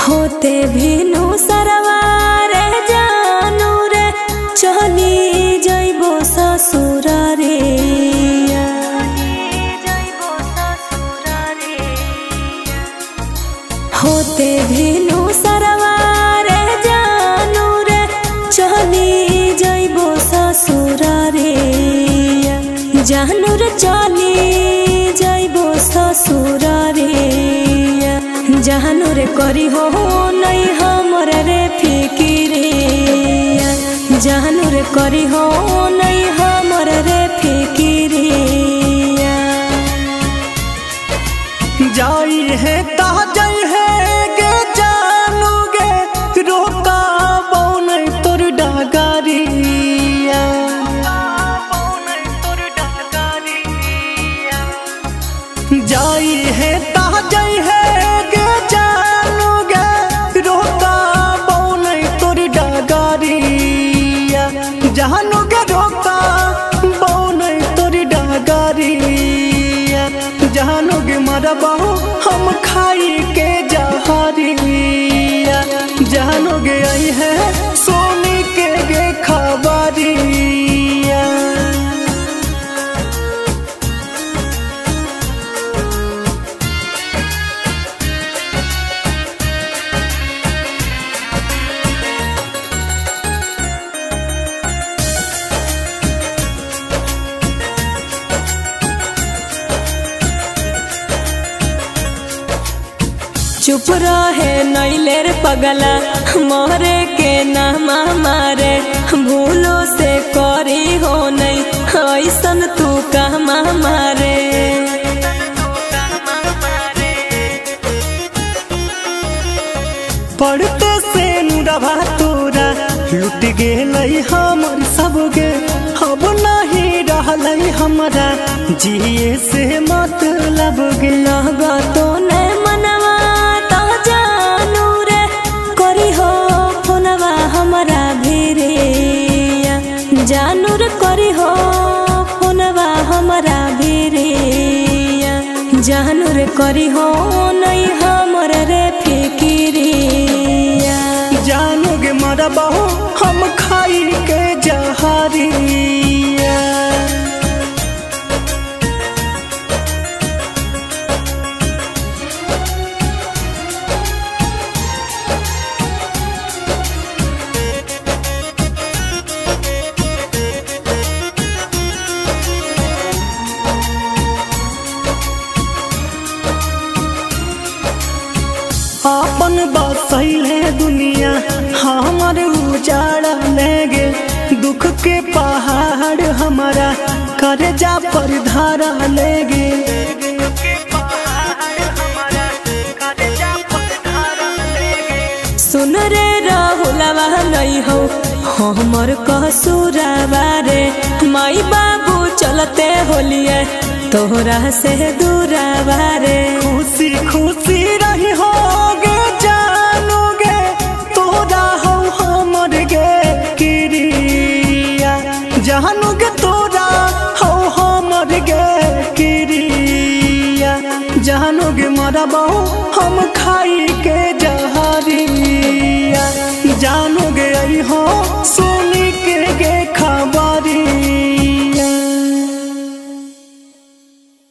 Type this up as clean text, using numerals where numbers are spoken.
होते भिनु सरवारे जानू रे चली जइबो ससुरारे होते भिनु सरवारे जानू रे चली जइबो ससुरारे जानू रे चली जइबो ससुरारे जानू रे करी हो नहीं हमर रे फिकिरे जानू रे करी हो नहीं हमर रे फिकिरे जाई है ता जाई है गे जानू गे रोका बौन तोर डगारिया जाई है ता जाई है गे जानू गे रोका बौन तोर डगारिया जानू गे रोका बौन तोर डगारिया जानू गे मरबहु हम खाई के जहरिया जानू गे आई है सोनी के गे खबरिया चुप रहे नैलेर पगला मोरे के नाम मारे भूलो से करी हो नहीं ऐसन तू कहमा मारे पढ़ते से नुरभा तोरा लुट गेलई हमर सबके अब नहीं रहलई हमरा जिए से मतलब गे लहगा तो ने मनवा तो जानू रे करी हो फोनवा हमरा भिरे जानू रे करी हो फोनवा हमरा भिरे जानू रे करी हो नहीं हमर रे फिकिरिया जानू गे मरबहु हम खाई के जहरिया अपन बसैले दुनिया हमर उजाड़ा लेगे दुख के पहाड़ हमारा कर्जा पर धारा लेगे सुन रे राहुलवा नहीं हो हमर कसूरवा रे माई बाबू चलते होलिए तोहरा से दूरवा रे खुशी खुशी रही हो गे जानू गे तोरा हो हमर गे किरिया जानू गे तोरा हो हमर गे किरिया जानू गे मरबहु हम खाई के जहरिया जानू गे आई हो